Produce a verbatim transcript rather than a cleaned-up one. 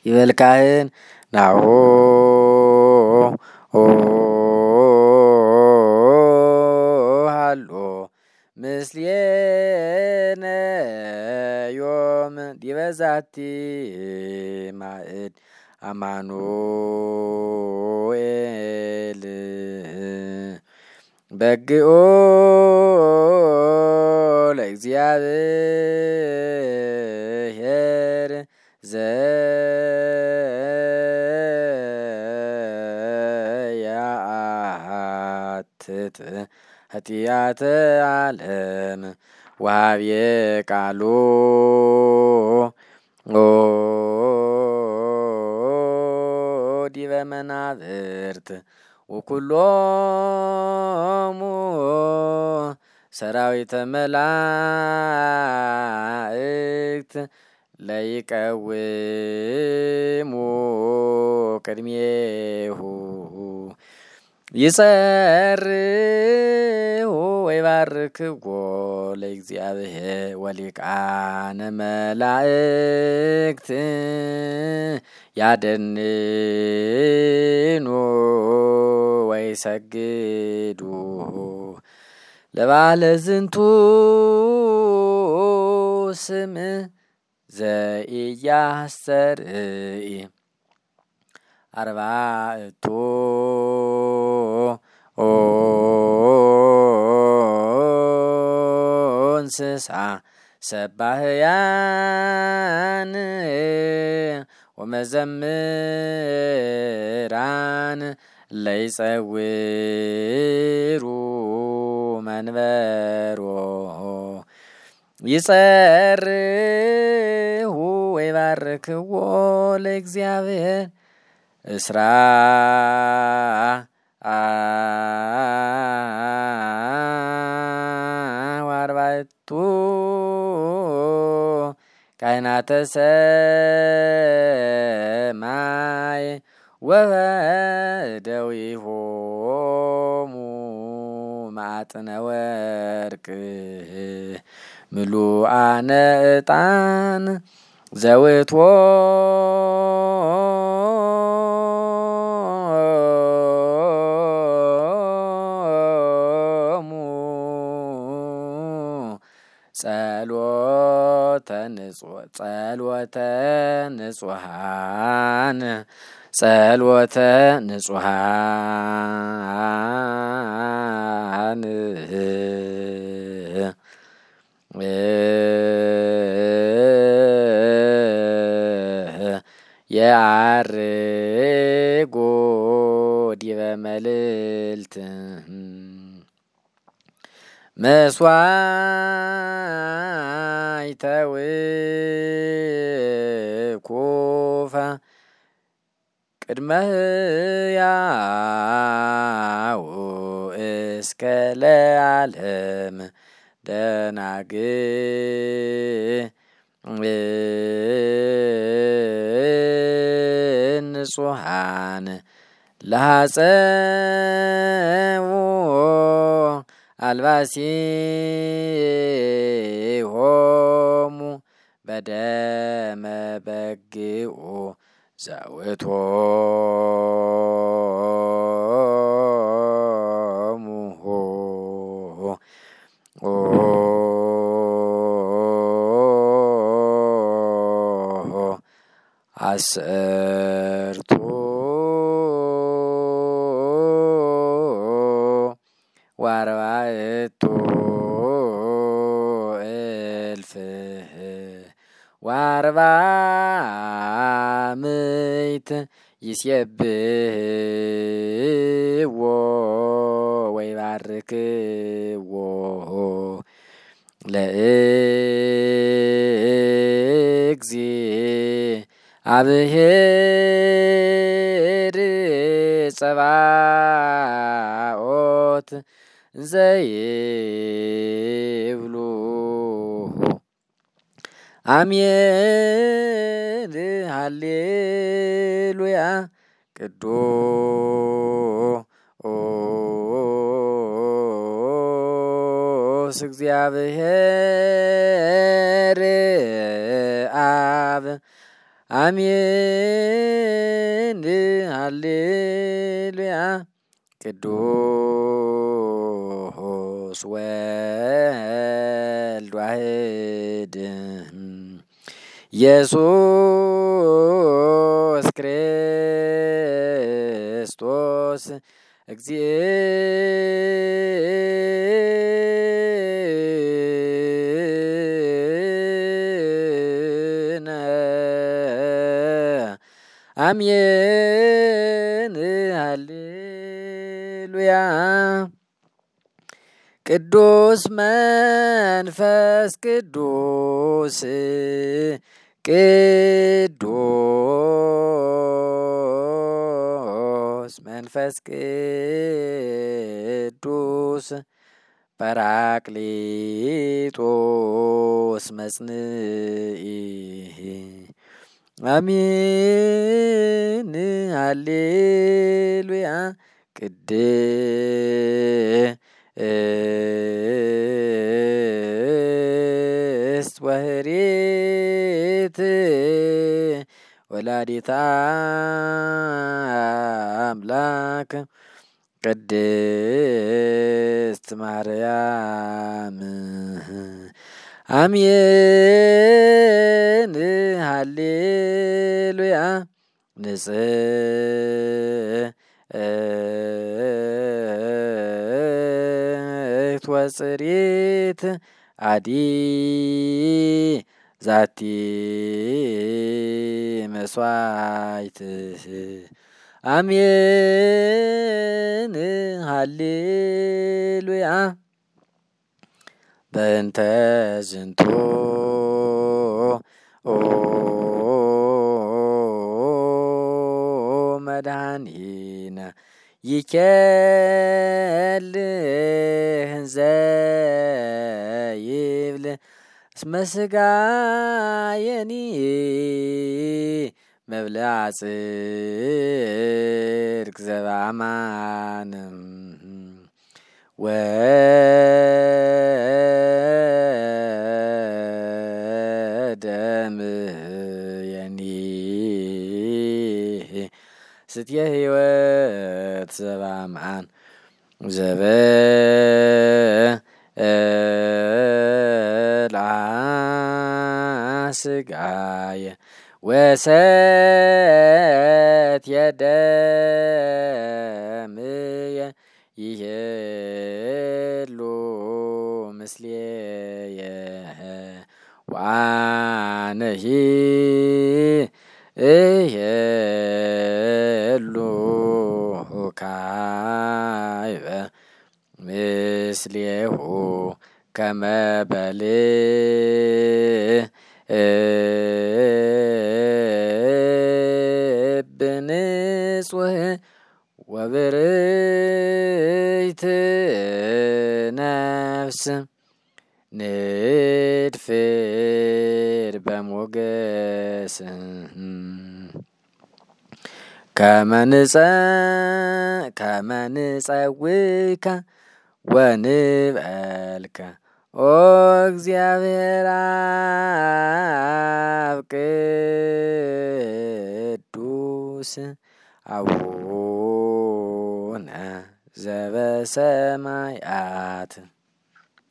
ይበልካህን ናሆ ሃሎ ምስሌነ ዮም ዲበዛቲ ማእድ አማኑኤል በግኦ ለእግዚአብሔር ዘያአትት ኃጢአተ ዓለም ወሀብየ ቃሎ ዲበ መናብርት ወኩሎሙ ሰራዊተ መላእክት ለይቀውሙ ቅድሜሁ ይጸርሁ ወይባርክዎ ለእግዚአብሔር ወሊቃነ መላእክት ያደንኑ ወይሰግዱ ለባለ ዝንቱ ስም ዘኢያስተርኢ አርባዕቱ እንስሳ ሰባህያን ወመዘምራን ለይጸውሩ መንበሮ ይጸርሁ ወይባርክዎ ለእግዚአብሔር እስራ ወአርባዕቱ ካህናተ ሰማይ ወበደዊሆሙ ማዕጥነ ወርቅ ምሉአነ ዕጣን ዘውእቶሙ ጸሎተ ጸሎተ ንጹሃን ጸሎተ ንጹሃን የዐርጎ ዲበ መልዕልት መስዋዕተ ውኩፈ ቅድመ ሕያው እስከ ለዓለም ደናግል ንጹሃን ለሐፀው አልባሲሆሙ በደመ በግዑ ዘውእቶሙ አሰርቱ ወአርባዕቱ እልፍ ወአርባዓ ምዕት ይሴብሕዎ ወይባርክዎ ለእግዚአብሔር ጸባኦት ዘይብሉ አሜን ሃሌሉያ ቅዱስ እግዚአብሔር አብ አሜን ሃሌሉያ ቅዱስ ወልድ ዋሕድ ኢየሱስ ክርስቶስ እግዚእነ አሜን ሃሌሉያ ቅዱስ መንፈስ ቅዱስ ቅዱስ መንፈስ ቅዱስ ጰራቅሊጦስ መጽንዒ አሜን ሃሌሉያ ቅድስት ወሕሬት ወላዲተ አምላክ ቅድስት ማርያም አሜን ሃሌሉያ ንጽሕት ወጽሬት አዲ ዛቲ መስዋዕት አሜን ሃሌሉያ በእንተ ዝንቱ መድኃኒነ ይኬልህ ዘይብል እስመ ሥጋየኒ መብልዐ ጽድቅ ዘበአማን ወደምየኒ ስትየ ሕይወት ዘበአማን ዘበልዐ ሥጋየ ወሰትየ ደምየ ይሄሉ ምስሌየ ወአነሂ እሄሉ ካይበ ምስሌሁ ከመ በልብ ንጹሕ ወብርይት ነፍስ ንድፍር በሞገስ ከመ ንጸውከ ወንብዐልከ ኦ እግዚአብሔር